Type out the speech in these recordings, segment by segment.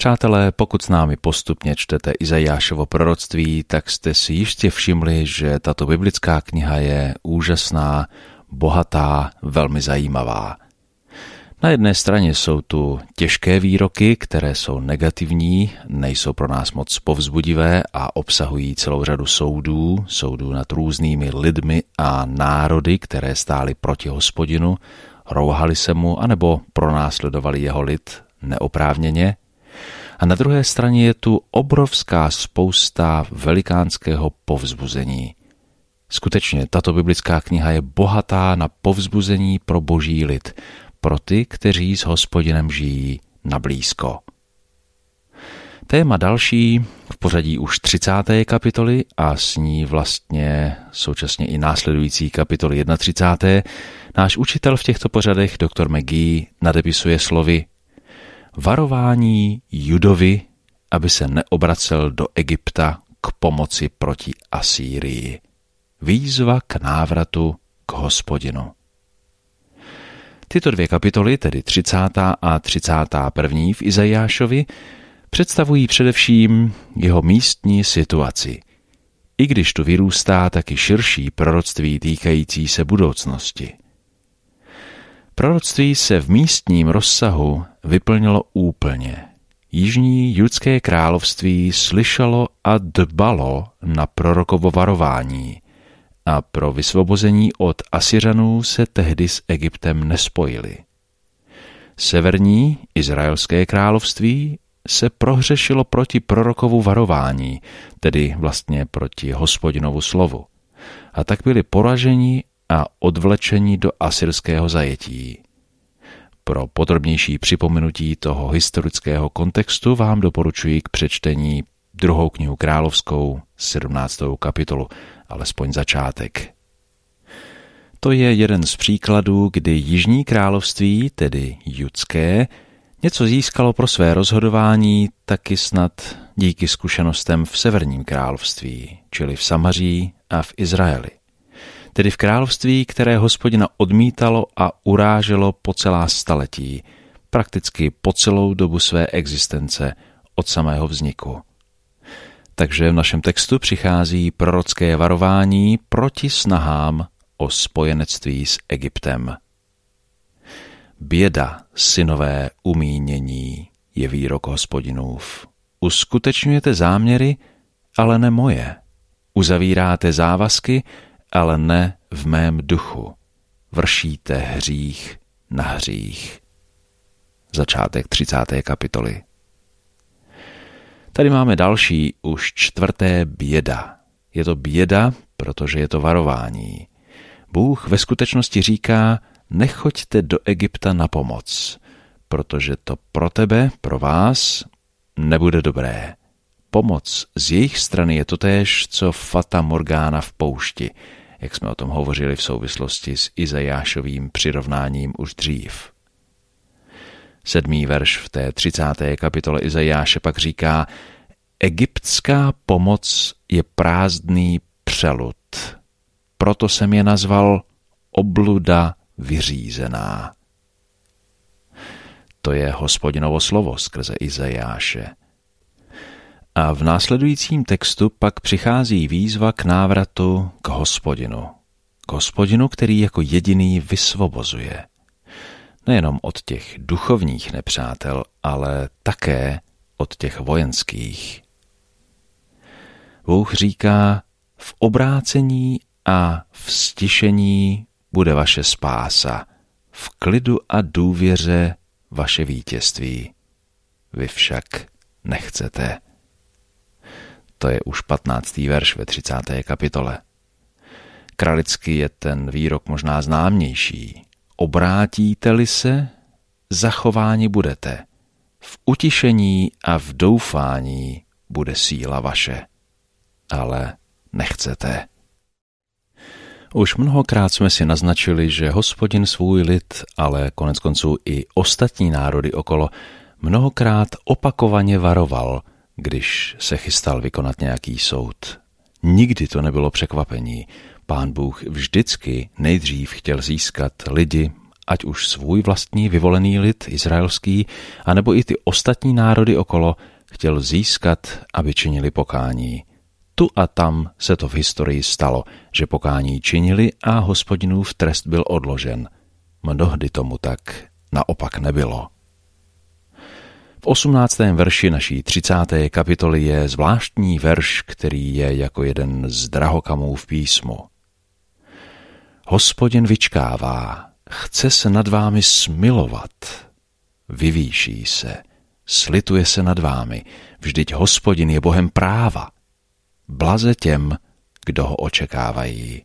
Přátelé, pokud s námi postupně čtete Izajášovo proroctví, tak jste si jistě všimli, že tato biblická kniha je úžasná, bohatá, velmi zajímavá. Na jedné straně jsou tu těžké výroky, které jsou negativní, nejsou pro nás moc povzbudivé a obsahují celou řadu soudů nad různými lidmi a národy, které stály proti Hospodinu, rouhali se mu anebo pronásledovali jeho lid neoprávněně. A na druhé straně je tu obrovská spousta velikánského povzbuzení. Skutečně tato biblická kniha je bohatá na povzbuzení pro boží lid, pro ty, kteří s Hospodinem žijí nablízko. Téma další, v pořadí už 30. kapitoly a s ní vlastně současně i následující kapitoly 31. Náš učitel v těchto pořadech, doktor McGee, nadepisuje slovy: varování Judovi, aby se neobracel do Egypta k pomoci proti Asýrii. Výzva k návratu k Hospodinu. Tyto dvě kapitoly, tedy 30. a 31. v Izajášovi, představují především jeho místní situaci, i když tu vyrůstá taky širší proroctví týkající se budoucnosti. Proroctví se v místním rozsahu vyplnilo úplně. Jižní judské království slyšelo a dbalo na prorokovo varování a pro vysvobození od Asyřanů se tehdy s Egyptem nespojili. Severní izraelské království se prohřešilo proti prorokovu varování, tedy vlastně proti Hospodinovu slovu, a tak byli poraženi a odvlečeni do asyrského zajetí. Pro podrobnější připomenutí toho historického kontextu vám doporučuji k přečtení 2. knihu královskou, 17. kapitolu, alespoň začátek. To je jeden z příkladů, kdy Jižní království, tedy judské, něco získalo pro své rozhodování taky snad díky zkušenostem v Severním království, čili v Samaří a v Izraeli. Tedy v království, které Hospodina odmítalo a uráželo po celá staletí, prakticky po celou dobu své existence od samého vzniku. Takže v našem textu přichází prorocké varování proti snahám o spojenectví s Egyptem. Běda, synové umínění, je výrok Hospodinův. Uskutečňujete záměry, ale ne moje. Uzavíráte závazky, ale ne v mém duchu. Vršíte hřích na hřích. Začátek 30. kapitoly. Tady máme další, už 4. běda. Je to běda, protože je to varování. Bůh ve skutečnosti říká: nechoďte do Egypta na pomoc, protože to pro tebe, pro vás, nebude dobré. Pomoc z jejich strany je totéž, co fata morgána v poušti, jak jsme o tom hovořili v souvislosti s Izajášovým přirovnáním už dřív. 7. verš v té 30. kapitole Izajáše pak říká: egyptská pomoc je prázdný přelud, proto jsem je nazval obluda vyřízená. To je Hospodinovo slovo skrze Izajáše. A v následujícím textu pak přichází výzva k návratu k Hospodinu. K Hospodinu, který jako jediný vysvobozuje. Nejenom od těch duchovních nepřátel, ale také od těch vojenských. Bůh říká: v obrácení a v stišení bude vaše spása, v klidu a důvěře vaše vítězství. Vy však nechcete. To je už 15. verš ve 30. kapitole. Kralicky je ten výrok možná známější. Obrátíte-li se, zachováni budete. V utišení a v doufání bude síla vaše. Ale nechcete. Už mnohokrát jsme si naznačili, že Hospodin svůj lid, ale koneckonců i ostatní národy okolo, mnohokrát opakovaně varoval, když se chystal vykonat nějaký soud. Nikdy to nebylo překvapení. Pán Bůh vždycky nejdřív chtěl získat lidi ať už svůj vlastní vyvolený lid izraelský, anebo i ty ostatní národy okolo, chtěl získat, aby činili pokání. Tu a tam se to v historii stalo, že pokání činili a Hospodinův trest byl odložen. Mnohdy tomu tak naopak nebylo. V 18. verši naší 30. kapitoly je zvláštní verš, který je jako jeden z drahokamů v písmu. Hospodin vyčkává, chce se nad vámi smilovat, vyvýší se, slituje se nad vámi, vždyť Hospodin je Bohem práva. Blaze těm, kdo ho očekávají.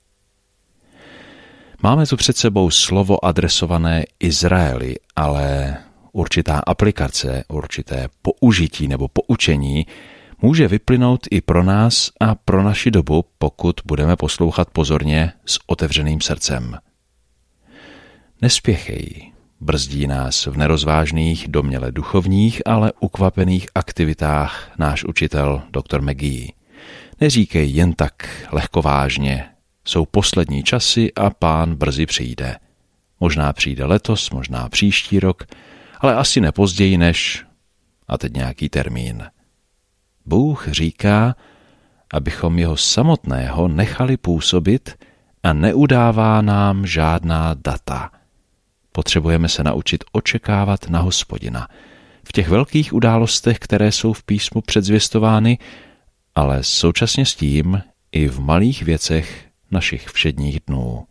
Máme tu před sebou slovo adresované Izraeli, ale určitá aplikace, určité použití nebo poučení může vyplynout i pro nás a pro naši dobu, pokud budeme poslouchat pozorně s otevřeným srdcem. Nespěchej, brzdí nás v nerozvážných, domněle duchovních, ale ukvapených aktivitách náš učitel dr. McGee. Neříkej jen tak lehkovážně, jsou poslední časy a Pán brzy přijde. Možná přijde letos, možná příští rok, ale asi nepozději než... A teď nějaký termín. Bůh říká, abychom jeho samotného nechali působit a neudává nám žádná data. Potřebujeme se naučit očekávat na Hospodina. V těch velkých událostech, které jsou v písmu předzvěstovány, ale současně s tím i v malých věcech našich všedních dnů.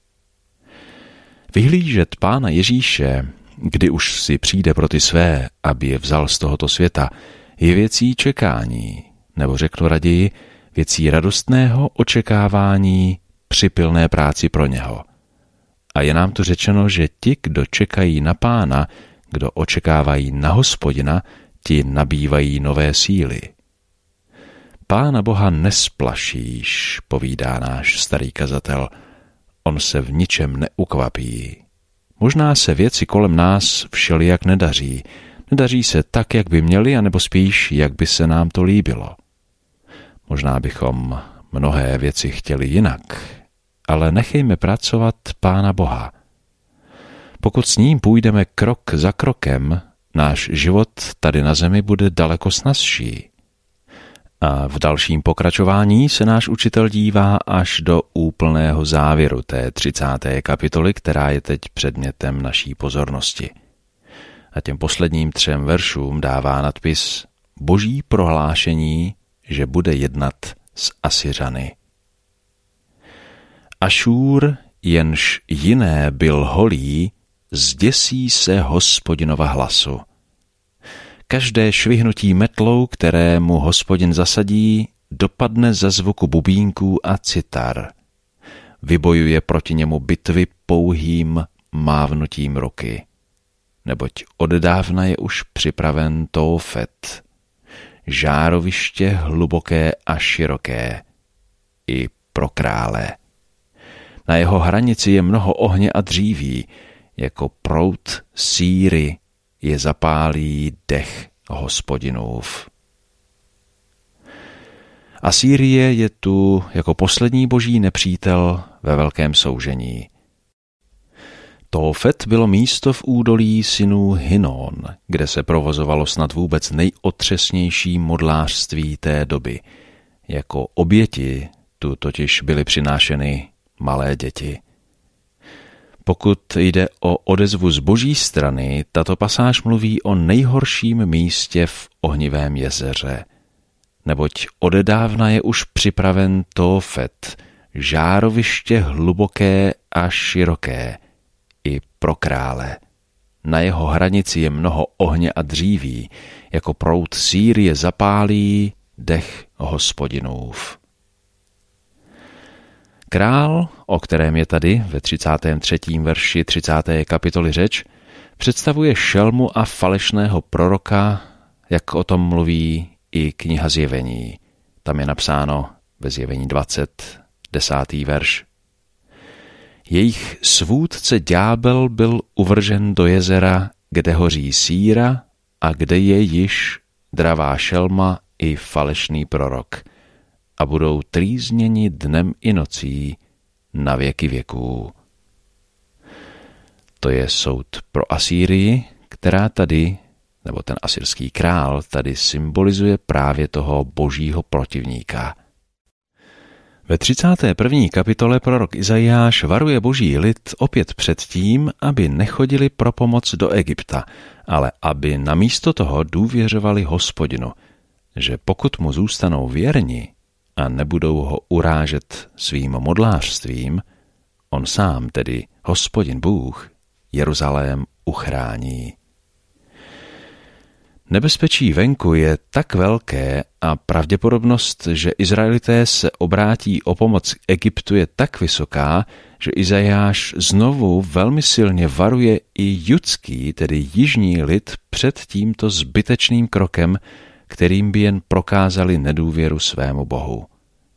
Vyhlížet Pána Ježíše, kdy už si přijde pro ty své, aby je vzal z tohoto světa, je věcí čekání, nebo řeknu raději, věcí radostného očekávání při pilné práci pro něho. A je nám tu řečeno, že ti, kdo čekají na Pána, kdo očekávají na Hospodina, ti nabývají nové síly. Pána Boha nesplašíš, povídá náš starý kazatel. On se v ničem neukvapí. Možná se věci kolem nás všelijak nedaří. Nedaří se tak, jak by měly, anebo spíš, jak by se nám to líbilo. Možná bychom mnohé věci chtěli jinak, ale nechejme pracovat Pána Boha. Pokud s ním půjdeme krok za krokem, náš život tady na zemi bude daleko snazší. A v dalším pokračování se náš učitel dívá až do úplného závěru té 30. kapitoly, která je teď předmětem naší pozornosti. A těm posledním 3 veršům dává nadpis Boží prohlášení, že bude jednat s Asyřany. Ašúr, jenž jiné byl holý, zděsí se Hospodinova hlasu. Každé švihnutí metlou, které mu Hospodin zasadí, dopadne za zvuku bubínků a citar. Vybojuje proti němu bitvy pouhým mávnutím ruky. Neboť oddávna je už připraven Tófet, žároviště hluboké a široké, i pro krále. Na jeho hranici je mnoho ohně a dříví, jako proud síry je zapálí dech Hospodinův. Asýrie je tu jako poslední boží nepřítel ve velkém soužení. Tófet bylo místo v údolí synů Hinón, kde se provozovalo snad vůbec nejotřesnější modlářství té doby. Jako oběti tu totiž byly přinášeny malé děti. Pokud jde o odezvu z boží strany, tato pasáž mluví o nejhorším místě v ohnivém jezeře. Neboť odedávna je už připraven Tófet, žároviště hluboké a široké, i pro krále. Na jeho hranici je mnoho ohně a dříví, jako proud Sýrie zapálí dech Hospodinův. Král, o kterém je tady ve 33. verši 30. kapitoly řeč, představuje šelmu a falešného proroka, jak o tom mluví i kniha Zjevení. Tam je napsáno ve Zjevení 20, 10. verš. Jejich svůdce ďábel byl uvržen do jezera, kde hoří síra a kde je již dravá šelma i falešný prorok. A budou trýzněni dnem i nocí na věky věků. To je soud pro Asýrii, která tady, nebo ten asyrský král, tady symbolizuje právě toho božího protivníka. Ve 31. kapitole prorok Izajáš varuje boží lid opět před tím, aby nechodili pro pomoc do Egypta, ale aby namísto toho důvěřovali Hospodinu, že pokud mu zůstanou věrni a nebudou ho urážet svým modlářstvím, on sám, tedy Hospodin Bůh, Jeruzalém uchrání. Nebezpečí venku je tak velké a pravděpodobnost, že Izraelité se obrátí o pomoc Egyptu, je tak vysoká, že Izajáš znovu velmi silně varuje i judský, tedy jižní lid před tímto zbytečným krokem, kterým by jen prokázali nedůvěru svému Bohu.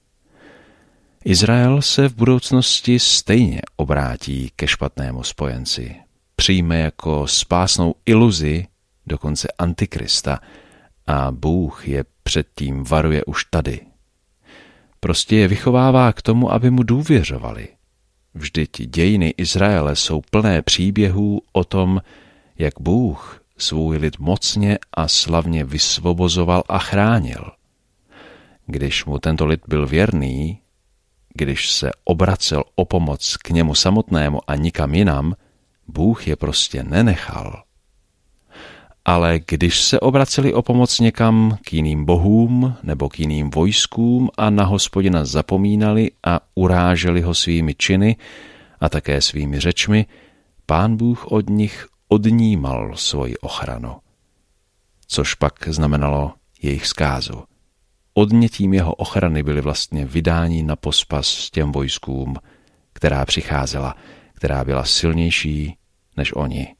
Izrael se v budoucnosti stejně obrátí ke špatnému spojenci. Přijme jako spásnou iluzi dokonce Antikrista a Bůh je předtím varuje už tady. Prostě je vychovává k tomu, aby mu důvěřovali. Vždyť dějiny Izraele jsou plné příběhů o tom, jak Bůh svůj lid mocně a slavně vysvobozoval a chránil. Když mu tento lid byl věrný, když se obracel o pomoc k němu samotnému a nikam jinam, Bůh je prostě nenechal. Ale když se obraceli o pomoc někam k jiným bohům nebo k jiným vojskům a na Hospodina zapomínali a uráželi ho svými činy a také svými řečmi, Pán Bůh od nich odnímal svoji ochranu. Což pak znamenalo jejich zkázu. Odnětím jeho ochrany byli vlastně vydáni na pospas těm vojskům, která přicházela, která byla silnější než oni.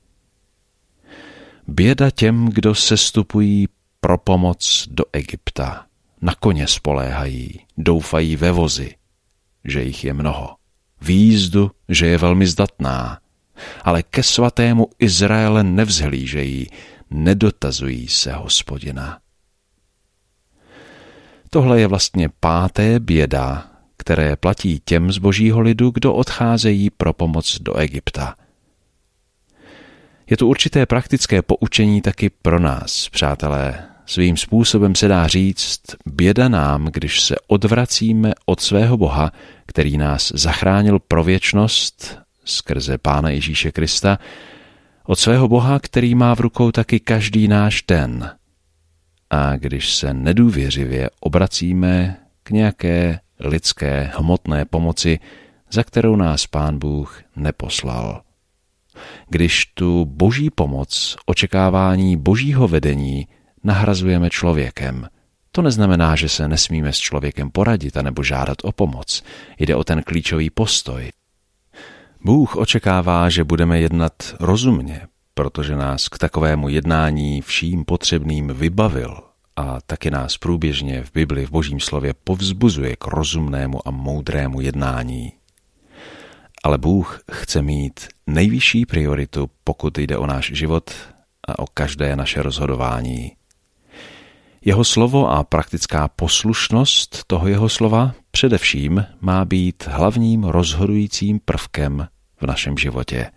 Běda těm, kdo sestupují pro pomoc do Egypta. Na koně spoléhají, doufají ve vozy, že jich je mnoho. V jízdu, že je velmi zdatná. Ale ke svatému Izraele nevzhlížejí, nedotazují se Hospodina. Tohle je vlastně páté běda, které platí těm z božího lidu, kdo odcházejí pro pomoc do Egypta. Je to určité praktické poučení taky pro nás, přátelé. Svým způsobem se dá říct, běda nám, když se odvracíme od svého Boha, který nás zachránil pro věčnost skrze Pána Ježíše Krista, od svého Boha, který má v rukou taky každý náš den. A když se nedůvěřivě obracíme k nějaké lidské hmotné pomoci, za kterou nás Pán Bůh neposlal. Když tu boží pomoc, očekávání božího vedení nahrazujeme člověkem, to neznamená, že se nesmíme s člověkem poradit anebo žádat o pomoc. Jde o ten klíčový postoj. Bůh očekává, že budeme jednat rozumně, protože nás k takovému jednání vším potřebným vybavil a taky nás průběžně v Bibli v Božím slově povzbuzuje k rozumnému a moudrému jednání. Ale Bůh chce mít nejvyšší prioritu, pokud jde o náš život a o každé naše rozhodování. Jeho slovo a praktická poslušnost toho jeho slova především má být hlavním rozhodujícím prvkem v našem životě.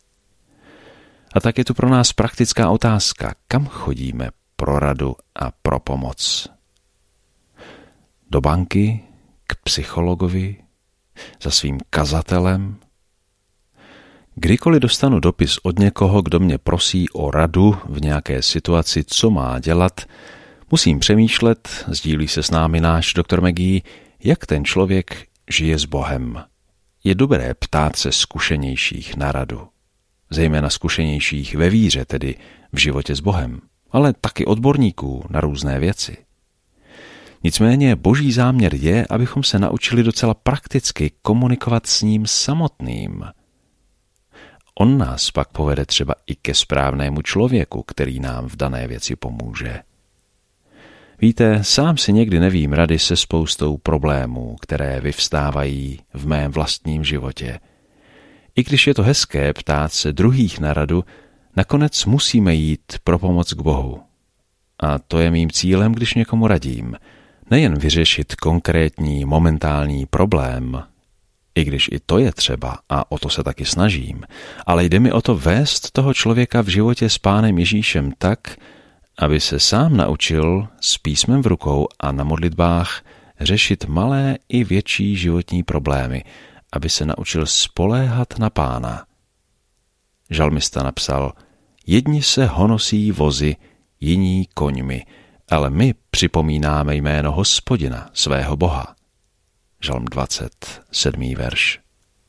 A tak je tu pro nás praktická otázka, kam chodíme pro radu a pro pomoc. Do banky, k psychologovi, za svým kazatelem. Kdykoliv dostanu dopis od někoho, kdo mě prosí o radu v nějaké situaci, co má dělat, musím přemýšlet, sdílí se s námi náš doktor Maggie, jak ten člověk žije s Bohem. Je dobré ptát se zkušenějších na radu. Zejména zkušenějších ve víře, tedy v životě s Bohem, ale taky odborníků na různé věci. Nicméně boží záměr je, abychom se naučili docela prakticky komunikovat s ním samotným. On nás pak povede třeba i ke správnému člověku, který nám v dané věci pomůže. Víte, sám si někdy nevím rady se spoustou problémů, které vyvstávají v mém vlastním životě. I když je to hezké ptát se druhých na radu, nakonec musíme jít pro pomoc k Bohu. A to je mým cílem, když někomu radím. Nejen vyřešit konkrétní momentální problém, I když i to je třeba a o to se taky snažím, ale jde mi o to vést toho člověka v životě s Pánem Ježíšem tak, aby se sám naučil s písmem v rukou a na modlitbách řešit malé i větší životní problémy, aby se naučil spoléhat na Pána. Žalmista napsal: jedni se honosí vozy, jiní koňmi, ale my připomínáme jméno Hospodina, svého Boha. Žalm 20, 7. verš.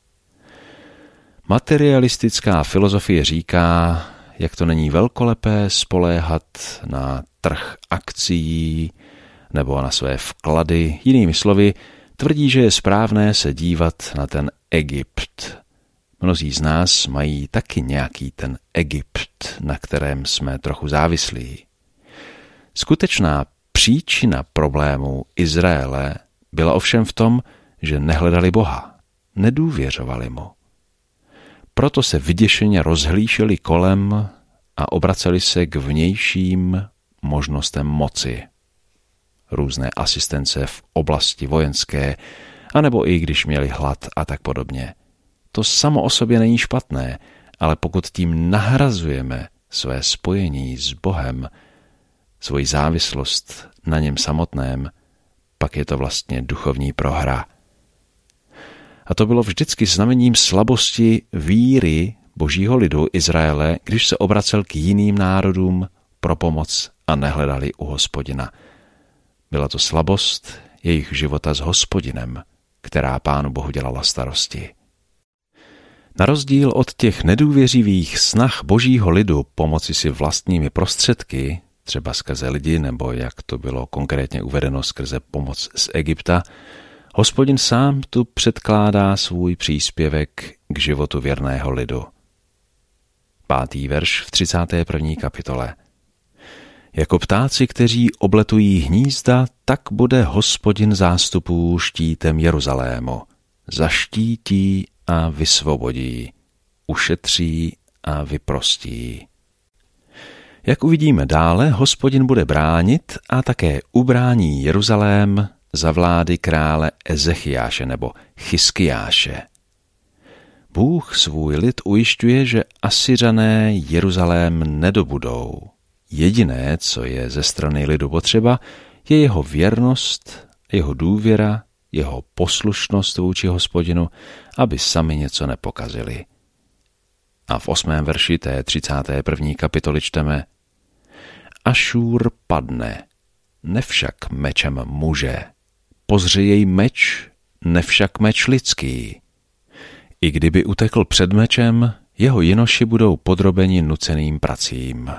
Materialistická filozofie říká, jak to není velkolepé spoléhat na trh akcií nebo na své vklady. Jinými slovy, tvrdí, že je správné se dívat na ten Egypt. Mnozí z nás mají taky nějaký ten Egypt, na kterém jsme trochu závislí. Skutečná příčina problémů Izraele byla ovšem v tom, že nehledali Boha, nedůvěřovali mu. Proto se vyděšeně rozhlíželi kolem a obraceli se k vnějším možnostem moci. Různé asistence v oblasti vojenské, anebo i když měli hlad a tak podobně. To samo o sobě není špatné, ale pokud tím nahrazujeme své spojení s Bohem, svoji závislost na něm samotném, pak je to vlastně duchovní prohra. A to bylo vždycky znamením slabosti víry božího lidu Izraele, když se obracel k jiným národům pro pomoc a nehledali u Hospodina. Byla to slabost jejich života s Hospodinem, která Pánu Bohu dělala starosti. Na rozdíl od těch nedůvěřivých snah božího lidu pomoci si vlastními prostředky, třeba skrze lidi, nebo jak to bylo konkrétně uvedeno skrze pomoc z Egypta, Hospodin sám tu předkládá svůj příspěvek k životu věrného lidu. 5. verš v 31. kapitole. Jako ptáci, kteří obletují hnízda, tak bude Hospodin zástupů štítem Jeruzalému. Zaštítí a vysvobodí, ušetří a vyprostí. Jak uvidíme dále, Hospodin bude bránit a také ubrání Jeruzalém za vlády krále Ezechiáše nebo Chiskiáše. Bůh svůj lid ujišťuje, že Asyřané Jeruzalém nedobudou. Jediné, co je ze strany lidu potřeba, je jeho věrnost, jeho důvěra, jeho poslušnost vůči Hospodinu, aby sami něco nepokazili. A v 8. verši té 31. kapitoly čteme: Ašúr padne, nevšak mečem muže, pozře jej meč, nevšak meč lidský. I kdyby utekl před mečem, jeho jinoši budou podrobeni nuceným pracím.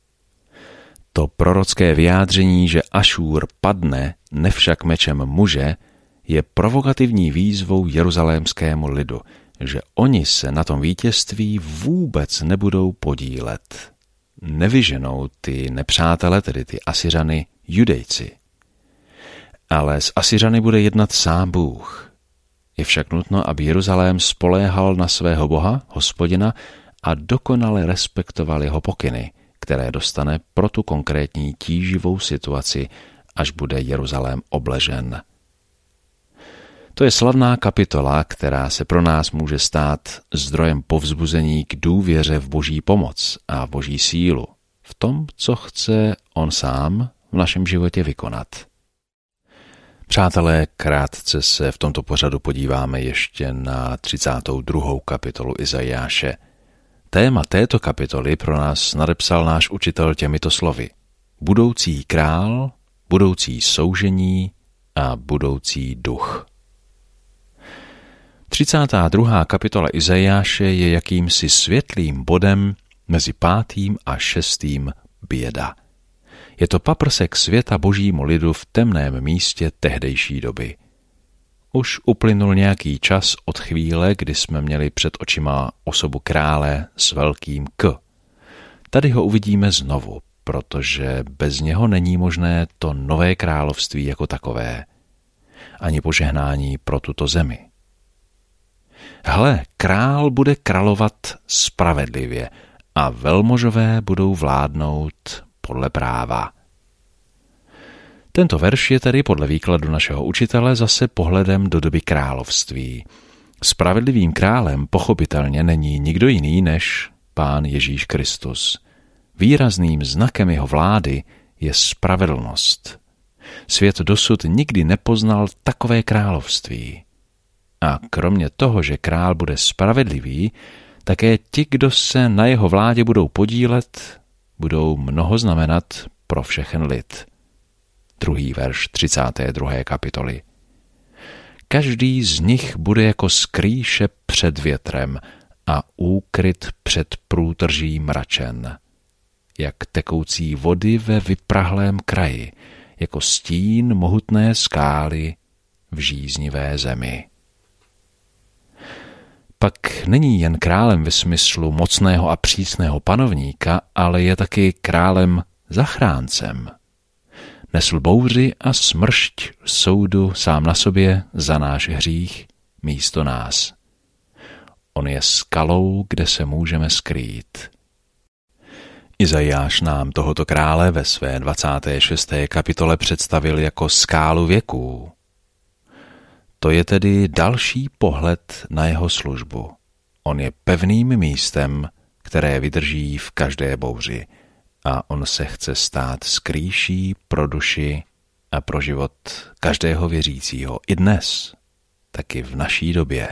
To prorocké vyjádření, že Ašúr padne, nevšak mečem muže, je provokativní výzvou jeruzalémskému lidu, že oni se na tom vítězství vůbec nebudou podílet. Nevyženou ty nepřátele, tedy ty Asyřany, Judejci. Ale s Asyřany bude jednat sám Bůh. Je však nutno, aby Jeruzalém spoléhal na svého Boha, Hospodina, a dokonale respektoval jeho pokyny, které dostane pro tu konkrétní tíživou situaci, až bude Jeruzalém obležen. To je slavná kapitola, která se pro nás může stát zdrojem povzbuzení k důvěře v boží pomoc a v boží sílu, v tom, co chce on sám v našem životě vykonat. Přátelé, krátce se v tomto pořadu podíváme ještě na 32. kapitolu Izajáše. Téma této kapitoly pro nás nadepsal náš učitel těmito slovy: budoucí král, budoucí soužení a budoucí duch. 32. kapitola Izajáše je jakýmsi světlým bodem mezi 5. a 6. běda. Je to paprsek světa božímu lidu v temném místě tehdejší doby. Už uplynul nějaký čas od chvíle, kdy jsme měli před očima osobu krále s velkým K. Tady ho uvidíme znovu, protože bez něho není možné to nové království jako takové, ani požehnání pro tuto zemi. Hle, král bude královat spravedlivě a velmožové budou vládnout podle práva. Tento verš je tedy podle výkladu našeho učitele zase pohledem do doby království. Spravedlivým králem pochopitelně není nikdo jiný než Pán Ježíš Kristus. Výrazným znakem jeho vlády je spravedlnost. Svět dosud nikdy nepoznal takové království. A kromě toho, že král bude spravedlivý, také ti, kdo se na jeho vládě budou podílet, budou mnoho znamenat pro všechen lid. 2. verš 32. kapitoly. Každý z nich bude jako skrýše před větrem a úkryt před průtrží mračen. Jak tekoucí vody ve vyprahlém kraji, jako stín mohutné skály v žíznivé zemi. Pak není jen králem ve smyslu mocného a přísného panovníka, ale je taky králem zachráncem. Nesl bouři a smršť soudu sám na sobě za náš hřích místo nás. On je skalou, kde se můžeme skrýt. Izajáš nám tohoto krále ve své 26. kapitole představil jako skálu věků. To je tedy další pohled na jeho službu. On je pevným místem, které vydrží v každé bouři, a on se chce stát skrýší pro duši a pro život každého věřícího i dnes, taky v naší době.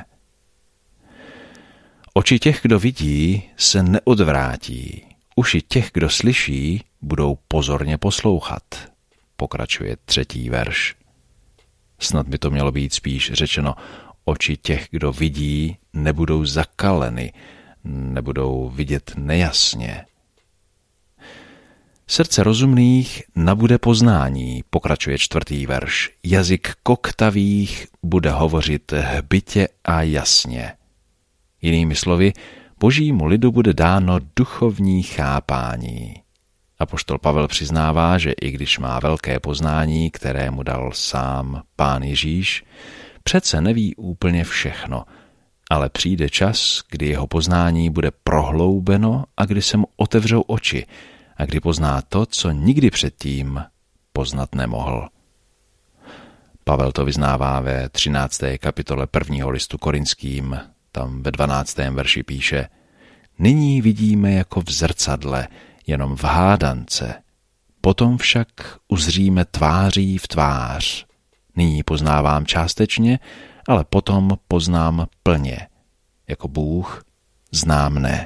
Oči těch, kdo vidí, se neodvrátí. Uši těch, kdo slyší, budou pozorně poslouchat. Pokračuje 3. verš. Snad by to mělo být spíš řečeno, oči těch, kdo vidí, nebudou zakaleny, nebudou vidět nejasně. Srdce rozumných nabude poznání, pokračuje 4. verš. Jazyk koktavých bude hovořit hbitě a jasně. Jinými slovy, božímu lidu bude dáno duchovní chápání. Apoštol Pavel přiznává, že i když má velké poznání, které mu dal sám Pán Ježíš, přece neví úplně všechno, ale přijde čas, kdy jeho poznání bude prohloubeno a kdy se mu otevřou oči a kdy pozná to, co nikdy předtím poznat nemohl. Pavel to vyznává ve 13. kapitole 1. listu Korinským, tam ve 12. verši píše: Nyní vidíme jako v zrcadle, jenom v hádance, potom však uzříme tváří v tvář. Nyní poznávám částečně, ale potom poznám plně. Jako Bůh znám mne.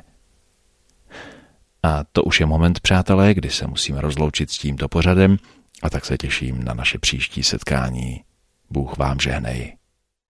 A to už je moment, přátelé, kdy se musíme rozloučit s tímto pořadem, a tak se těším na naše příští setkání. Bůh vám žehnej.